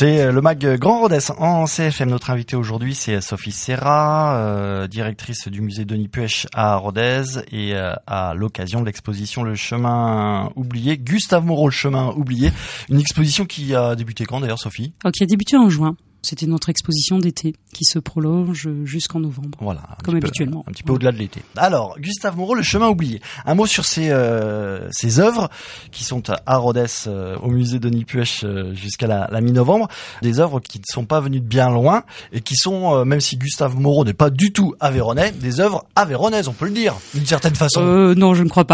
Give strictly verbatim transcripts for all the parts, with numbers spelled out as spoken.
C'est le mag Grand Rodez en C F M. Notre invité aujourd'hui, c'est Sophie Serra, euh, directrice du musée Denis Puech à Rodez, et euh, à l'occasion de l'exposition Le Chemin oublié, Gustave Moreau, Le Chemin oublié, une exposition qui a débuté quand d'ailleurs, Sophie ? Alors, qui a débuté en juin. C'était notre exposition d'été qui se prolonge jusqu'en novembre. Voilà, comme peu, habituellement. Un petit peu au-delà de l'été. Alors, Gustave Moreau, Le Chemin oublié. Un mot sur ces euh, ces œuvres qui sont à Rodez, euh, au musée Denis Puech euh, jusqu'à la, la mi-novembre. Des œuvres qui ne sont pas venues de bien loin et qui sont, euh, même si Gustave Moreau n'est pas du tout aveyronais, des œuvres aveyronnaises, on peut le dire, d'une certaine façon. Euh, non, je ne crois pas.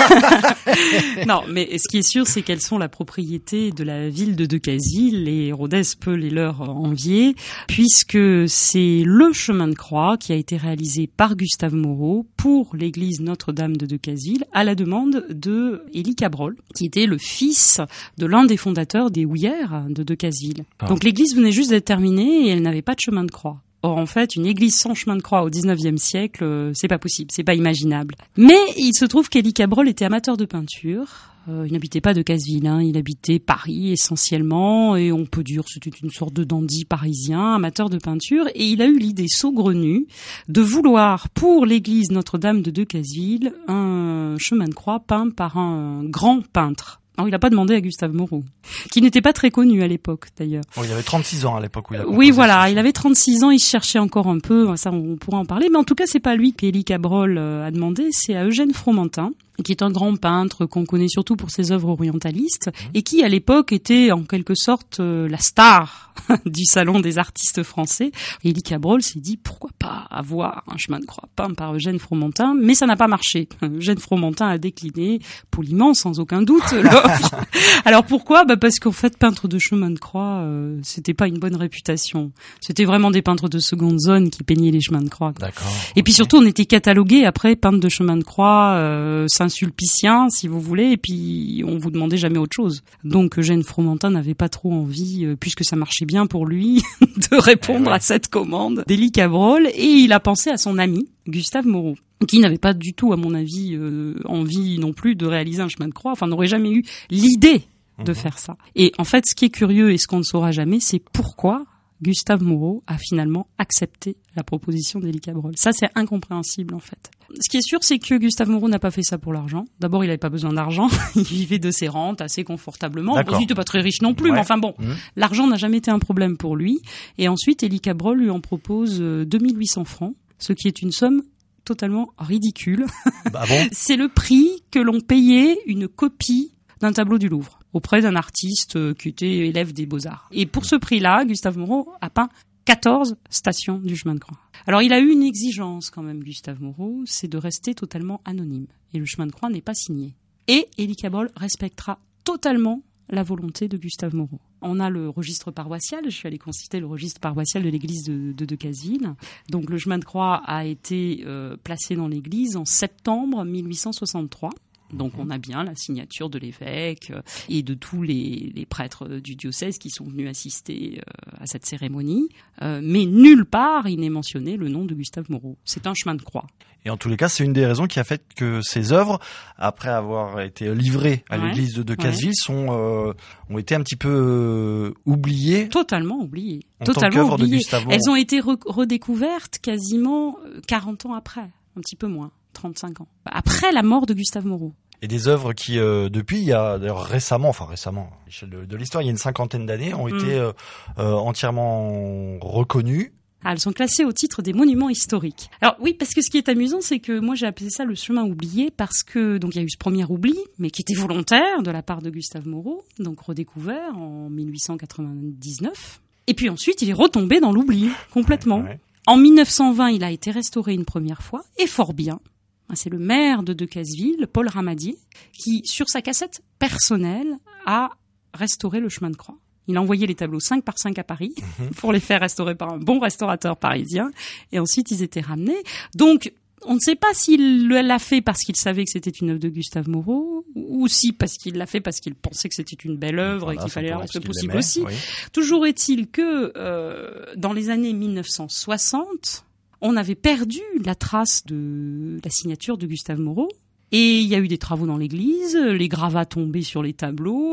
Non, mais ce qui est sûr, c'est qu'elles sont la propriété de la ville de Decazeville et Rodez peut les leur envier, puisque c'est le chemin de croix qui a été réalisé par Gustave Moreau pour l'église Notre-Dame de Decazeville à la demande de Élie Cabrol, qui était le fils de l'un des fondateurs des Houillères de Decazeville. Ah. Donc l'église venait juste d'être terminée et elle n'avait pas de chemin de croix. Or, en fait, une église sans chemin de croix au dix-neuvième siècle, euh, c'est pas possible, c'est pas imaginable. Mais il se trouve qu'Élie Cabrol était amateur de peinture. Euh, il n'habitait pas Decazeville, hein, il habitait Paris essentiellement, et on peut dire que c'était une sorte de dandy parisien, amateur de peinture, et il a eu l'idée saugrenue de vouloir, pour l'église Notre-Dame de Decazeville, un chemin de croix peint par un grand peintre. Alors, il n'a pas demandé à Gustave Moreau, qui n'était pas très connu à l'époque, d'ailleurs. Oh, il avait trente-six ans à l'époque où il a Oui, voilà, il avait trente-six ans, il se cherchait encore un peu, ça on pourra en parler, mais en tout cas, c'est pas lui qu'Élie Cabrol a demandé, c'est à Eugène Fromentin, qui est un grand peintre qu'on connaît surtout pour ses œuvres orientalistes, et qui, à l'époque, était en quelque sorte euh, la star du salon des artistes français. Et Élie Cabrol s'est dit, pourquoi pas avoir un chemin de croix peint par Eugène Fromentin, mais ça n'a pas marché. Eugène Fromentin a décliné, poliment, sans aucun doute, l'offre. Alors pourquoi ? Bah parce qu'en fait, peintre de chemin de croix, euh, c'était pas une bonne réputation. C'était vraiment des peintres de seconde zone qui peignaient les chemins de croix. D'accord. Et puis surtout, on était catalogués après peintre de chemin de croix, euh, Saint-Sulpicien, si vous voulez, et puis on vous demandait jamais autre chose. Donc Eugène Fromentin n'avait pas trop envie, euh, puisque ça marchait bien pour lui, de répondre ouais. à cette commande d'Élie Cabrol, et il a pensé à son ami, Gustave Moreau, qui n'avait pas du tout, à mon avis, euh, envie non plus de réaliser un chemin de croix, enfin n'aurait jamais eu l'idée de mmh. faire ça. Et en fait, ce qui est curieux et ce qu'on ne saura jamais, c'est pourquoi Gustave Moreau a finalement accepté la proposition d'Élie Cabrol. Ça, c'est incompréhensible, en fait. Ce qui est sûr, c'est que Gustave Moreau n'a pas fait ça pour l'argent. D'abord, il n'avait pas besoin d'argent. Il vivait de ses rentes assez confortablement. Bon, il n'était pas très riche non plus, ouais. mais enfin bon, mmh. l'argent n'a jamais été un problème pour lui. Et ensuite, Élie Cabrol lui en propose deux mille huit cents francs, ce qui est une somme totalement ridicule. Bah bon. C'est le prix que l'on payait une copie d'un tableau du Louvre auprès d'un artiste qui était élève des Beaux-Arts. Et pour ce prix-là, Gustave Moreau a peint quatorze stations du chemin de croix. Alors il a eu une exigence quand même, Gustave Moreau, c'est de rester totalement anonyme. Et le chemin de croix n'est pas signé. Et Élie Cabrol respectera totalement la volonté de Gustave Moreau. On a le registre paroissial, je suis allée consulter le registre paroissial de l'église de, de Decazeville. Donc le chemin de croix a été euh, placé dans l'église en septembre mille huit cent soixante-trois. Donc on a bien la signature de l'évêque et de tous les, les prêtres du diocèse qui sont venus assister à cette cérémonie. Euh, mais nulle part il n'est mentionné le nom de Gustave Moreau. C'est un chemin de croix. Et en tous les cas, c'est une des raisons qui a fait que ces œuvres, après avoir été livrées à ouais, l'église de Decazeville, ouais. sont euh, ont été un petit peu euh, oubliées. Totalement oubliées. En Totalement tant qu'œuvre oubliées. de Gustave Moreau. Elles ont été re- redécouvertes quasiment quarante ans après, un petit peu moins. trente-cinq ans. Après la mort de Gustave Moreau. Et des œuvres qui, euh, depuis, il y a d'ailleurs récemment, enfin récemment, à l'échelle de, de l'histoire, il y a une cinquantaine d'années, ont mmh. été euh, euh, entièrement reconnues. Ah, elles sont classées au titre des monuments historiques. Alors oui, parce que ce qui est amusant, c'est que moi j'ai appelé ça le chemin oublié, parce que donc il y a eu ce premier oubli, mais qui était volontaire de la part de Gustave Moreau, donc redécouvert en mille huit cent quatre-vingt-dix-neuf. Et puis ensuite, il est retombé dans l'oubli, complètement. Ouais, ouais. En mille neuf cent vingt, il a été restauré une première fois, et fort bien. C'est le maire de Decazeville, Paul Ramadier, qui, sur sa cassette personnelle, a restauré le chemin de croix. Il a envoyé les tableaux cinq par cinq à Paris pour les faire restaurer par un bon restaurateur parisien. Et ensuite, ils étaient ramenés. Donc, on ne sait pas s'il l'a fait parce qu'il savait que c'était une œuvre de Gustave Moreau, ou si parce qu'il l'a fait parce qu'il pensait que c'était une belle œuvre voilà, et qu'il fallait la rendre possible aussi. Oui. Toujours est-il que, euh, dans les années mille neuf cent soixante, on avait perdu la trace de la signature de Gustave Moreau. Et il y a eu des travaux dans l'église, les gravats tombaient sur les tableaux.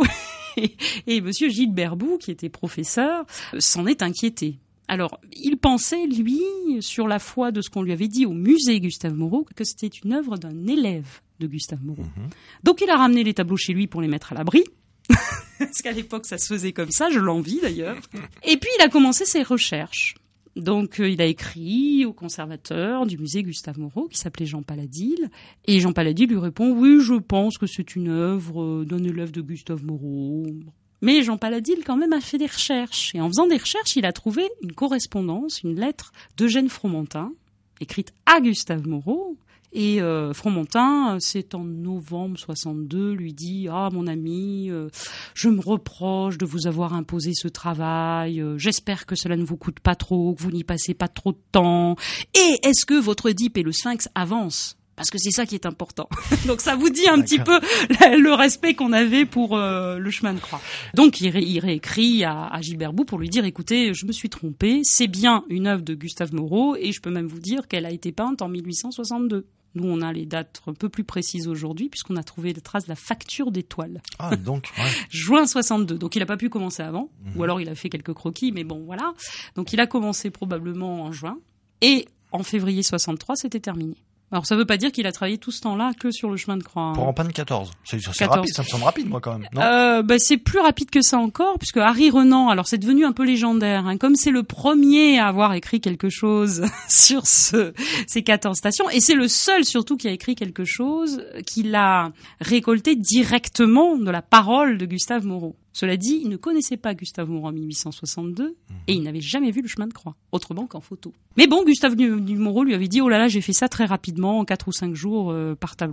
et, et monsieur Gilles Berbou, qui était professeur, s'en est inquiété. Alors, il pensait, lui, sur la foi de ce qu'on lui avait dit au musée Gustave Moreau, que c'était une œuvre d'un élève de Gustave Moreau. Mmh. Donc, il a ramené les tableaux chez lui pour les mettre à l'abri. Parce qu'à l'époque, ça se faisait comme ça, je l'envie d'ailleurs. Et puis, il a commencé ses recherches. Donc, euh, il a écrit au conservateur du musée Gustave Moreau, qui s'appelait Jean Paladil. Et Jean Paladil lui répond « Oui, je pense que c'est une œuvre d'un élève de Gustave Moreau. » Mais Jean Paladil, quand même, a fait des recherches. Et en faisant des recherches, il a trouvé une correspondance, une lettre d'Eugène Fromentin, écrite à Gustave Moreau. Et euh, Fromentin, c'est en novembre soixante-deux, lui dit « Ah, mon ami, euh, je me reproche de vous avoir imposé ce travail. Euh, j'espère que cela ne vous coûte pas trop, que vous n'y passez pas trop de temps. Et est-ce que votre Oedipe et le Sphinx avancent ? Parce que c'est ça qui est important. » Donc ça vous dit un D'accord. petit peu le respect qu'on avait pour euh, le chemin de croix. Donc il, ré- il réécrit à, à Gilles Berbou pour lui dire « Écoutez, je me suis trompé, c'est bien une œuvre de Gustave Moreau et je peux même vous dire qu'elle a été peinte en mille huit cent soixante-deux. » Nous, on a les dates un peu plus précises aujourd'hui, puisqu'on a trouvé les traces de la facture des toiles. Ah, donc, ouais. Juin soixante-deux. Donc, il n'a pas pu commencer avant. Mmh. Ou alors, il a fait quelques croquis, mais bon, voilà. Donc, il a commencé probablement en juin. Et en février soixante-trois, c'était terminé. Alors, ça veut pas dire qu'il a travaillé tout ce temps-là que sur le chemin de croix. Hein. Pour en peindre quatorze. C'est, c'est quatorze. Rapide, ça me semble rapide, moi, quand même. Non euh, bah, c'est plus rapide que ça encore, puisque Harry Renan, alors c'est devenu un peu légendaire, hein, comme c'est le premier à avoir écrit quelque chose sur ce, ces quatorze stations, et c'est le seul surtout qui a écrit quelque chose qu'il a récolté directement de la parole de Gustave Moreau. Cela dit, il ne connaissait pas Gustave Moreau en mille huit cent soixante-deux mmh. et il n'avait jamais vu le chemin de croix, autrement qu'en photo. Mais bon, Gustave Moreau lui avait dit « Oh là là, j'ai fait ça très rapidement, en quatre ou cinq jours, euh, par tableau. »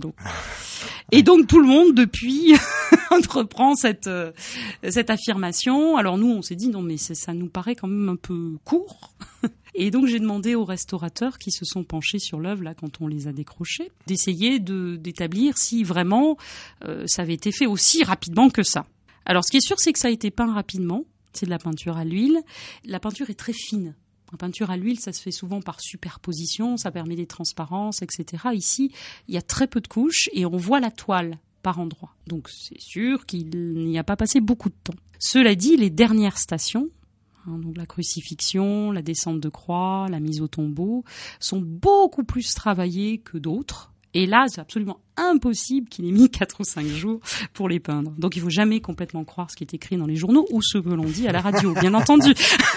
Et donc tout le monde, depuis, entreprend cette, euh, cette affirmation. Alors nous, on s'est dit « Non, mais ça nous paraît quand même un peu court. » Et donc j'ai demandé aux restaurateurs qui se sont penchés sur l'œuvre là quand on les a décrochés d'essayer de, d'établir si vraiment euh, ça avait été fait aussi rapidement que ça. Alors, ce qui est sûr, c'est que ça a été peint rapidement. C'est de la peinture à l'huile. La peinture est très fine. La peinture à l'huile, ça se fait souvent par superposition. Ça permet des transparences, et cetera. Ici, il y a très peu de couches et on voit la toile par endroits. Donc, c'est sûr qu'il n'y a pas passé beaucoup de temps. Cela dit, les dernières stations, hein, donc la crucifixion, la descente de croix, la mise au tombeau, sont beaucoup plus travaillées que d'autres. Et là, c'est absolument impossible qu'il ait mis quatre ou cinq jours pour les peindre. Donc il faut jamais complètement croire ce qui est écrit dans les journaux ou ce que l'on dit à la radio, bien entendu.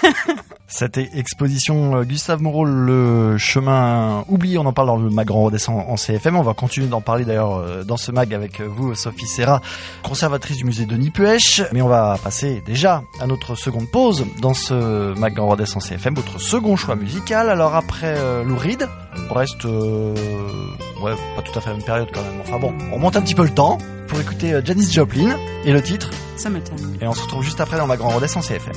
Cette exposition euh, Gustave Moreau, le chemin oublié, on en parle dans le mag Grand Rodez en, en C F M. On va continuer d'en parler d'ailleurs euh, dans ce mag avec vous, Sophie Serra, conservatrice du musée Denis Puech. Mais on va passer déjà à notre seconde pause dans ce mag Grand Rodez en C F M, votre second choix musical. Alors après euh, Lou Reed, on reste euh, ouais, pas tout à fait la même période quand même. Enfin bon, on monte un petit peu le temps pour écouter euh, Janis Joplin et le titre Summertime. Et on se retrouve juste après dans mag Grand Rodez en C F M.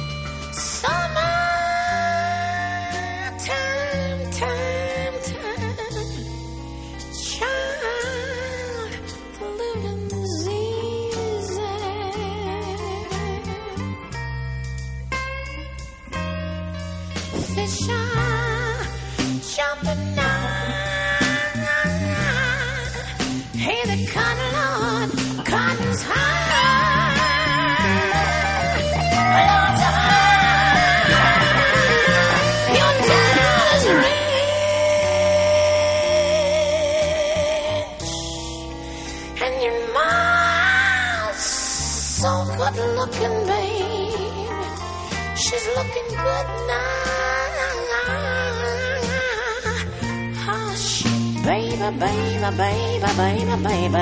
Baby, baby, baby, baby, baby.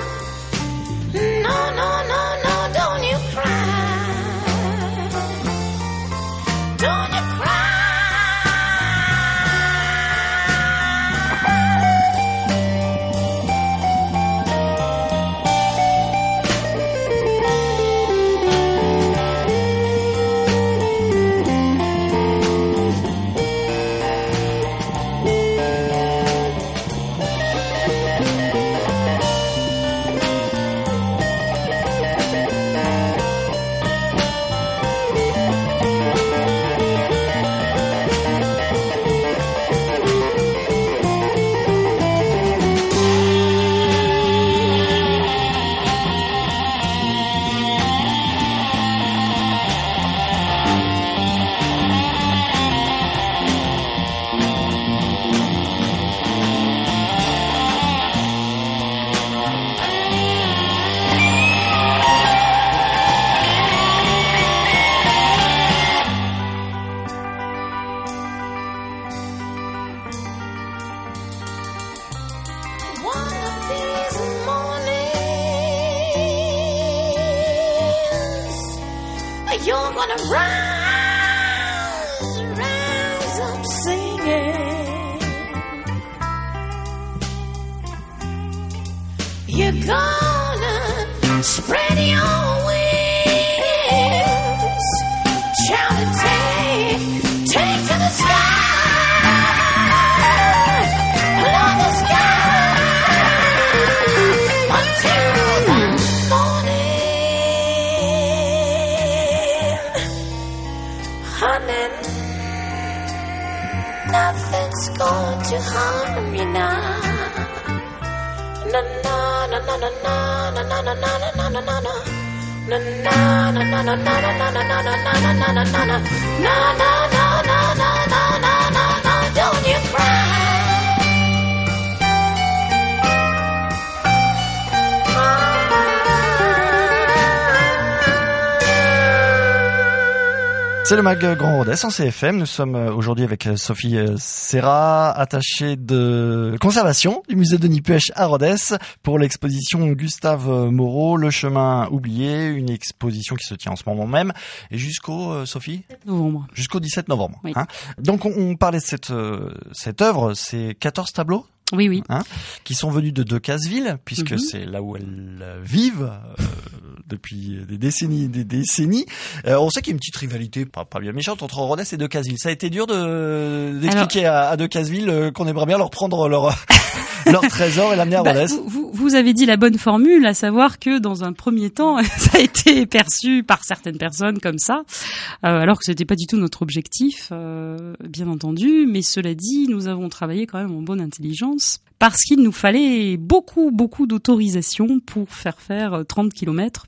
No, no, no, no, don't you cry. Don't you cry. you're gonna rise, rise up singing. You're gonna spread your wings, shout and take, take to the sky. Nothing's going to harm you now. Na na na na na na na na na na na na na na. Na na na na na na na na na na na na na na na na. Na na na na na na na na na. Don't you cry. C'est le Mag Grand Rodez en C F M. Nous sommes aujourd'hui avec Sophie Serra, attachée de conservation du musée Denis Puech à Rodez pour l'exposition Gustave Moreau, Le chemin oublié, une exposition qui se tient en ce moment même et jusqu'au, Sophie ? Novembre. Jusqu'au dix-sept novembre. Oui. Hein. Donc on, on parlait de cette, cette œuvre, c'est quatorze tableaux ? Oui, oui. Hein, qui sont venus de Decazeville, puisque Mm-hmm. c'est là où elles vivent euh, depuis des décennies, des décennies. Euh, on sait qu'il y a une petite rivalité, pas, pas bien méchante, entre Rodez et Decazeville. Ça a été dur de d'expliquer Alors... à, à Decazeville euh, qu'on aimerait bien leur prendre leur leur trésor et l'amener à Rodez. Bah, vous, vous avez dit la bonne formule, à savoir que dans un premier temps, ça a été perçu par certaines personnes comme ça, euh, alors que c'était pas du tout notre objectif, euh, bien entendu. Mais cela dit, nous avons travaillé quand même en bonne intelligence, parce qu'il nous fallait beaucoup, beaucoup d'autorisation pour faire faire trente kilomètres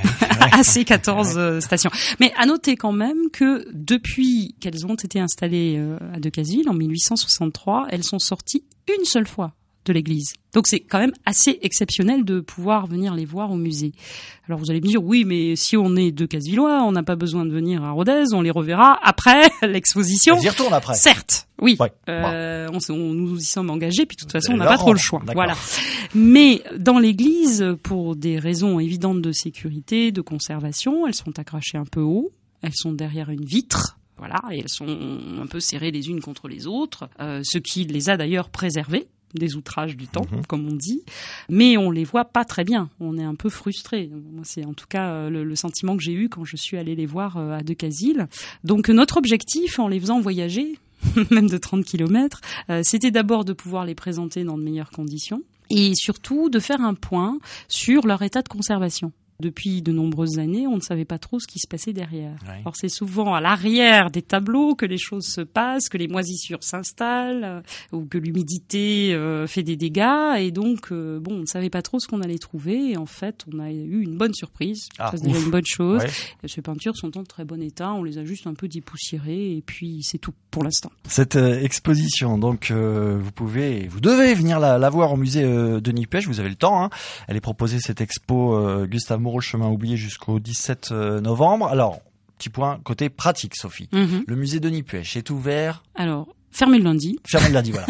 à ces quatorze euh, stations. Mais à noter quand même que depuis qu'elles ont été installées euh, à Decazeville en mille huit cent soixante-trois, elles sont sorties une seule fois de l'église. Donc c'est quand même assez exceptionnel de pouvoir venir les voir au musée. Alors vous allez me dire, oui, mais si on est Decazvillois, on n'a pas besoin de venir à Rodez, on les reverra après l'exposition. On y retourne après. Certes, oui. Ouais. Euh, on, on, nous y sommes engagés, puis de toute façon, on n'a Leur pas trop le rendre. choix. D'accord. Voilà. Mais dans l'église, pour des raisons évidentes de sécurité, de conservation, elles sont accrochées un peu haut, elles sont derrière une vitre. Voilà, et elles sont un peu serrées les unes contre les autres, euh, ce qui les a d'ailleurs préservées des outrages du temps, mmh. comme on dit, mais on les voit pas très bien. On est un peu frustré. Moi, c'est en tout cas le, le sentiment que j'ai eu quand je suis allée les voir à Decazeville. Donc notre objectif, en les faisant voyager, même de trente kilomètres, euh, c'était d'abord de pouvoir les présenter dans de meilleures conditions et surtout de faire un point sur leur état de conservation. Depuis de nombreuses années, on ne savait pas trop ce qui se passait derrière. Ouais. Alors c'est souvent à l'arrière des tableaux que les choses se passent, que les moisissures s'installent, euh, ou que l'humidité euh, fait des dégâts, et donc euh, bon, on ne savait pas trop ce qu'on allait trouver. Et en fait, on a eu une bonne surprise. Ah, ça c'est déjà une bonne chose. Ouais. Ces peintures sont en très bon état. On les a juste un peu dépoussiérées, et puis c'est tout pour l'instant. Cette euh, exposition, donc euh, vous pouvez, vous devez venir la, la voir au musée euh, Denis Puech. Vous avez le temps. Hein. Elle est proposée cette expo euh, Gustave Moreau, Le chemin oublié, jusqu'au dix-sept novembre. Alors, petit point côté pratique, Sophie. Mm-hmm. Le musée Denis Puech est ouvert. Alors, fermé le lundi. Fermé le lundi, voilà.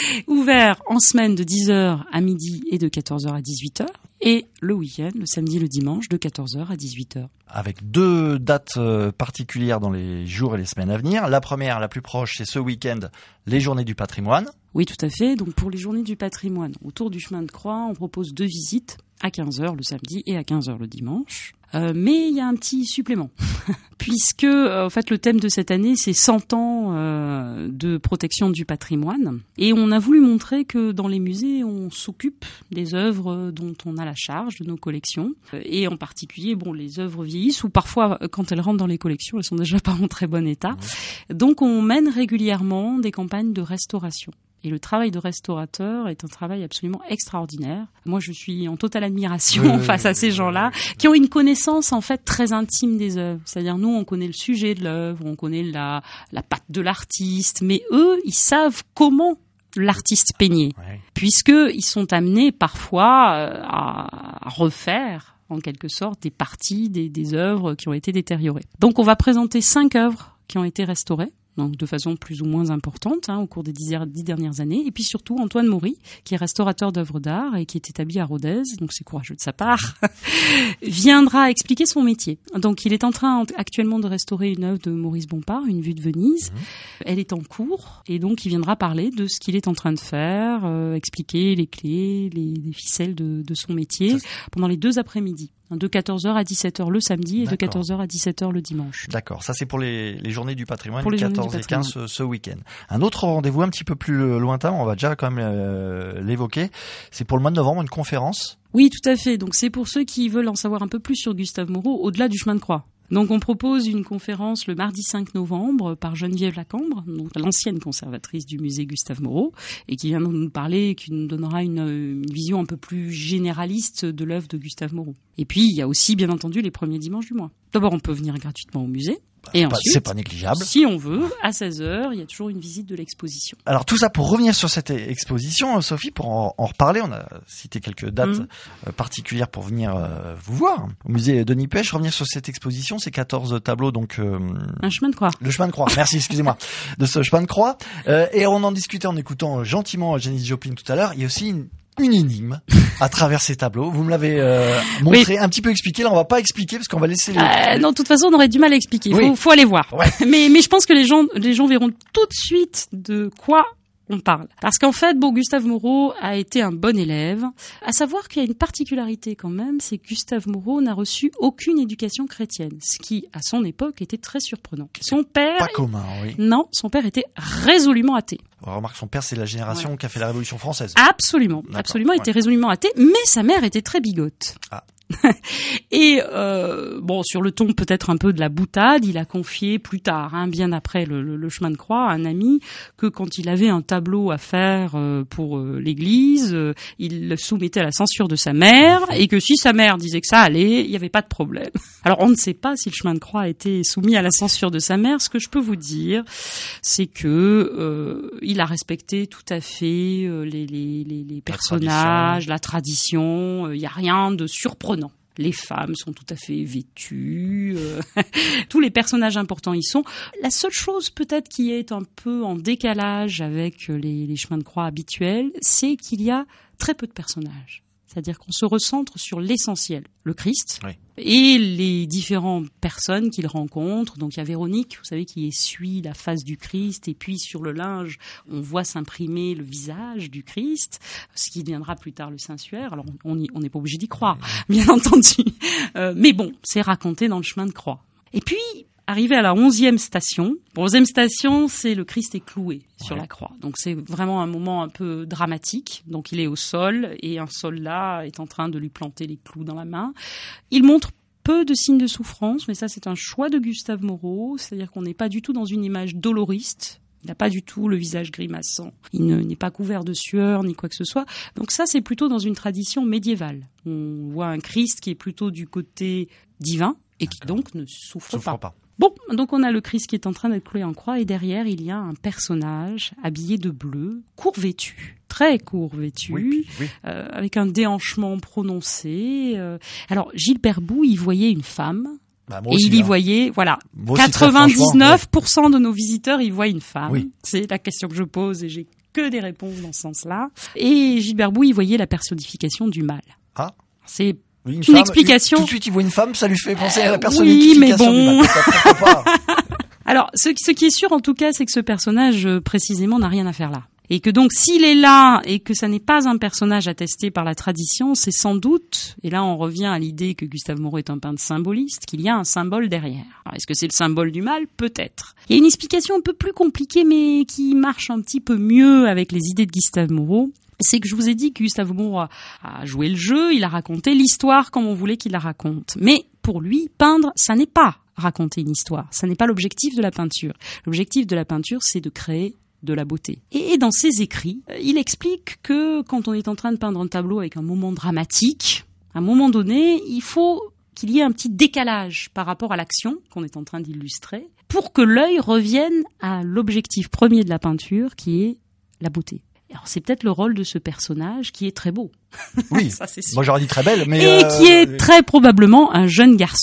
Ouvert en semaine de dix heures à midi et de quatorze heures à dix-huit heures. Et le week-end, le samedi et le dimanche, de quatorze heures à dix-huit heures. Avec deux dates particulières dans les jours et les semaines à venir. La première, la plus proche, c'est ce week-end, les Journées du patrimoine. Oui, tout à fait. Donc pour les Journées du patrimoine, autour du chemin de croix, on propose deux visites à quinze heures le samedi et à quinze heures le dimanche. Euh, mais il y a un petit supplément, puisque euh, en fait le thème de cette année c'est cent ans euh, de protection du patrimoine, et on a voulu montrer que dans les musées on s'occupe des œuvres dont on a la charge de nos collections, et en particulier bon les œuvres vieillissent ou parfois quand elles rentrent dans les collections elles sont déjà pas en très bon état, mmh. Donc on mène régulièrement des campagnes de restauration. Et le travail de restaurateur est un travail absolument extraordinaire. Moi, je suis en totale admiration oui, face à ces gens-là qui ont une connaissance en fait très intime des œuvres. C'est-à-dire nous, on connaît le sujet de l'œuvre, on connaît la la patte de l'artiste, mais eux, ils savent comment l'artiste peignait, ouais. puisque ils sont amenés parfois euh, à refaire en quelque sorte des parties des, des œuvres qui ont été détériorées. Donc, on va présenter cinq œuvres qui ont été restaurées donc de façon plus ou moins importante hein, au cours des dix, dix dernières années. Et puis surtout Antoine Maury, qui est restaurateur d'œuvres d'art et qui est établi à Rodez, donc c'est courageux de sa part, viendra expliquer son métier. Donc il est en train actuellement de restaurer une œuvre de Maurice Bompard, Une vue de Venise. Mmh. Elle est en cours et donc il viendra parler de ce qu'il est en train de faire, euh, expliquer les clés, les, les ficelles de, de son métier Ça, pendant les deux après-midi. De quatorze heures à dix-sept heures le samedi et D'accord. de quatorze heures à dix-sept heures le dimanche. D'accord, ça c'est pour les, les journées du patrimoine, les quatorze et quinze ce, ce week-end. Un autre rendez-vous un petit peu plus lointain, on va déjà quand même euh, l'évoquer, c'est pour le mois de novembre, une conférence. Oui, tout à fait, donc c'est pour ceux qui veulent en savoir un peu plus sur Gustave Moreau, au-delà du chemin de croix. Donc on propose une conférence le mardi cinq novembre par Geneviève Lacambre, donc l'ancienne conservatrice du musée Gustave Moreau, et qui vient nous parler, qui nous donnera une, une vision un peu plus généraliste de l'œuvre de Gustave Moreau. Et puis il y a aussi bien entendu les premiers dimanches du mois. D'abord on peut venir gratuitement au musée. Et c'est ensuite, pas, c'est pas négligeable. Si on veut, à seize heures, il y a toujours une visite de l'exposition. Alors tout ça pour revenir sur cette exposition, Sophie, pour en, en reparler, on a cité quelques dates mmh. particulières pour venir euh, vous voir au musée Denis Puech. Revenir sur cette exposition, ces quatorze tableaux, donc euh, un chemin de croix. Le chemin de croix. Merci, excusez-moi, de ce chemin de croix. Euh, et on en discutait en écoutant gentiment Janis Joplin tout à l'heure. Il y a aussi une une énigme à travers ces tableaux. Vous me l'avez euh, montré, oui. un petit peu expliqué. Là, on va pas expliquer parce qu'on va laisser les... Euh, non, de toute façon, on aurait du mal à expliquer. Il oui. faut, faut aller voir. Ouais. Mais, mais je pense que les gens, les gens verront tout de suite de quoi on parle. Parce qu'en fait, bon, Gustave Moreau a été un bon élève. À savoir qu'il y a une particularité quand même, c'est que Gustave Moreau n'a reçu aucune éducation chrétienne, ce qui, à son époque, était très surprenant. Son père... Pas commun, oui. Non, son père était résolument athée. On remarque, son père, c'est la génération ouais. qui a fait la Révolution française. Absolument, D'accord. absolument, il ouais. était résolument athée, mais sa mère était très bigote. Ah. Et euh, bon, sur le ton peut-être un peu de la boutade, il a confié plus tard, hein, bien après le, le, le chemin de croix, à un ami que quand il avait un tableau à faire euh, pour euh, l'église, euh, il le soumettait à la censure de sa mère et que si sa mère disait que ça allait, il n'y avait pas de problème. Alors on ne sait pas si le chemin de croix a été soumis à la censure de sa mère. Ce que je peux vous dire, c'est que euh, il a respecté tout à fait euh, les, les, les, les personnages, la tradition. Il n'y a rien de surprenant. Les femmes sont tout à fait vêtues, euh, tous les personnages importants y sont. La seule chose peut-être qui est un peu en décalage avec les, les chemins de croix habituels, c'est qu'il y a très peu de personnages. C'est-à-dire qu'on se recentre sur l'essentiel, le Christ, oui. et les différentes personnes qu'il rencontre. Donc il y a Véronique, vous savez, qui essuie la face du Christ, et puis sur le linge, on voit s'imprimer le visage du Christ, ce qui deviendra plus tard le Saint-Suaire. Alors on n'est pas obligé d'y croire, bien entendu. Euh, mais bon, c'est raconté dans le chemin de croix. Et puis, arrivé à la onzième station, bon, onzième station, c'est le Christ est cloué sur ouais. la croix. Donc c'est vraiment un moment un peu dramatique. Donc il est au sol et un soldat est en train de lui planter les clous dans la main. Il montre peu de signes de souffrance, mais ça c'est un choix de Gustave Moreau, c'est-à-dire qu'on n'est pas du tout dans une image doloriste. Il n'a pas du tout le visage grimaçant. Il ne, n'est pas couvert de sueur ni quoi que ce soit. Donc ça, c'est plutôt dans une tradition médiévale. On voit un Christ qui est plutôt du côté divin et qui D'accord. donc ne souffre, souffre pas. pas. Bon, donc on a le Christ qui est en train d'être cloué en croix et derrière, il y a un personnage habillé de bleu, court vêtu, très court vêtu, oui, oui. Euh, avec un déhanchement prononcé. Euh. Alors, Gilles Berbou, il voyait une femme. Bah, et aussi, il y hein. voyait, voilà, moi quatre-vingt-dix-neuf pour cent de nos visiteurs, ils voient une femme. Oui. C'est la question que je pose et j'ai que des réponses dans ce sens-là. Et Gilles Berbou, il voyait la personnification du mal. Ah. C'est oui, une, une femme, explication. Une, tout de suite, il voit une femme, ça lui fait penser euh, à la oui, personnification mais bon. du mal. Pas. Alors, ce, ce qui est sûr, en tout cas, c'est que ce personnage, euh, précisément, n'a rien à faire là. Et que donc, s'il est là et que ça n'est pas un personnage attesté par la tradition, c'est sans doute, et là on revient à l'idée que Gustave Moreau est un peintre symboliste, qu'il y a un symbole derrière. Alors, est-ce que c'est le symbole du mal ? Peut-être. Il y a une explication un peu plus compliquée, mais qui marche un petit peu mieux avec les idées de Gustave Moreau. C'est que je vous ai dit que Gustave Moreau a, a joué le jeu, il a raconté l'histoire comme on voulait qu'il la raconte. Mais pour lui, peindre, ça n'est pas raconter une histoire. Ça n'est pas l'objectif de la peinture. L'objectif de la peinture, c'est de créer de la beauté. Et dans ses écrits, il explique que quand on est en train de peindre un tableau avec un moment dramatique, à un moment donné, il faut qu'il y ait un petit décalage par rapport à l'action qu'on est en train d'illustrer pour que l'œil revienne à l'objectif premier de la peinture qui est la beauté. Alors c'est peut-être le rôle de ce personnage qui est très beau. Oui, ça, c'est sûr. Moi j'aurais dit très belle, mais... Et euh... qui est très probablement un jeune garçon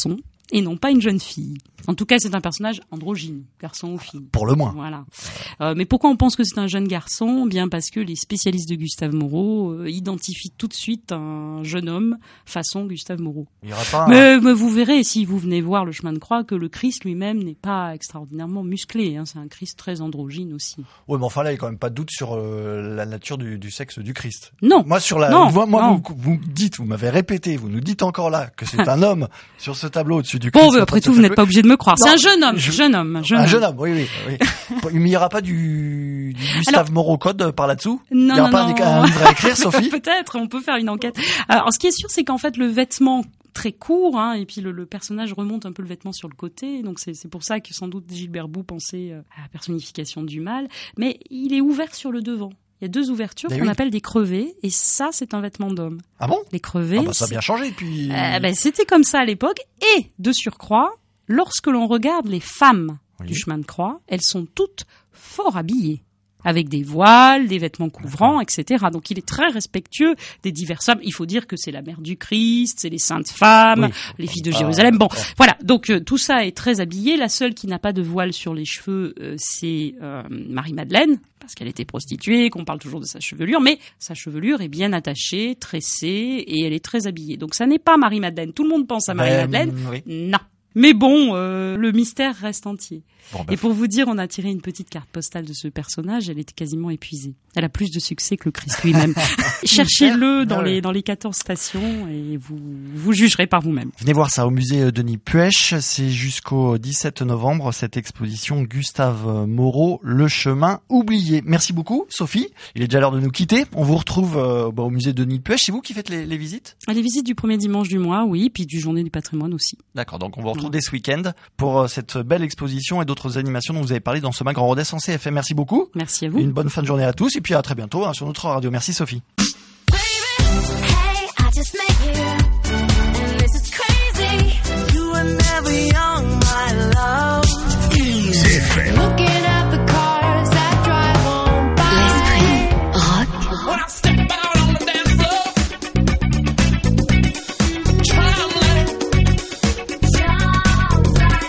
et non pas une jeune fille. En tout cas, c'est un personnage androgyne, garçon ou fille. Pour le moins. Voilà. Euh, mais pourquoi on pense que c'est un jeune garçon ? Bien parce que les spécialistes de Gustave Moreau euh, identifient tout de suite un jeune homme façon Gustave Moreau. Il y aura pas. Mais, Un... mais vous verrez, si vous venez voir le chemin de croix, que le Christ lui-même n'est pas extraordinairement musclé. Hein. C'est un Christ très androgyne aussi. Oui, mais enfin là, il n'y a quand même pas de doute sur euh, la nature du, du sexe du Christ. Non. Moi, sur la, non, moi, moi non. Vous, vous me dites, vous m'avez répété, vous nous dites encore là que c'est un homme sur ce tableau au-dessus du Christ. Bon, bah, après tout, vous n'êtes pas obligé de me croire. Non, c'est un jeune homme, je... jeune homme, jeune un homme. jeune homme, oui, oui. oui. Mais il n'y aura pas du, du Gustave Alors, Moreau code par là-dessous. Non, il n'y aura non, pas non. Un, un livre à écrire, Sophie. Peut-être, on peut faire une enquête. Alors, ce qui est sûr, c'est qu'en fait, le vêtement très court, hein, et puis le, le personnage remonte un peu le vêtement sur le côté, donc c'est, c'est pour ça que sans doute Gilbert Bou pensait à la personnification du mal, mais il est ouvert sur le devant. Il y a deux ouvertures Mais qu'on oui. appelle des crevés, et ça, c'est un vêtement d'homme. Ah bon? Les crevés. Ah bah, ça a bien changé depuis. Euh, ben, c'était comme ça à l'époque, et de surcroît, lorsque l'on regarde les femmes Oui. du chemin de croix, elles sont toutes fort habillées, avec des voiles, des vêtements couvrants, et cetera. Donc il est très respectueux des diverses femmes. Il faut dire que c'est la mère du Christ, c'est les saintes femmes, Oui. les filles de Ah, Jérusalem. Bon, d'accord. voilà. Donc euh, tout ça est très habillé. La seule qui n'a pas de voile sur les cheveux, euh, c'est euh, Marie-Madeleine, parce qu'elle était prostituée, qu'on parle toujours de sa chevelure, mais sa chevelure est bien attachée, tressée, et elle est très habillée. Donc ça n'est pas Marie-Madeleine. Tout le monde pense à Marie-Madeleine. Ben, oui. Non. Mais bon, euh, le mystère reste entier. Bon, bah, Et pour vous dire, on a tiré une petite carte postale de ce personnage, elle était quasiment épuisée. Elle a plus de succès que le Christ lui-même. Cherchez-le dans Ah ouais. les dans les quatorze stations et vous vous jugerez par vous-même. Venez voir ça au musée Denis Puech. C'est jusqu'au dix-sept novembre, cette exposition Gustave Moreau, Le chemin oublié. Merci beaucoup, Sophie. Il est déjà l'heure de nous quitter. On vous retrouve euh, bah, au musée Denis Puech. C'est vous qui faites les, les visites? Les visites du premier dimanche du mois, oui, puis du journée du patrimoine aussi. D'accord, donc on vous retrouve dès ce week-end pour euh, cette belle exposition et d'autres animations dont vous avez parlé dans ce Mag Grand Rodez en C F M. Merci beaucoup. Merci à vous. Une bonne fin de journée à tous et puis à très bientôt hein, sur notre radio. Merci Sophie. Hey, I just met you, and this is crazy. You were never young, my love. C F M. Looking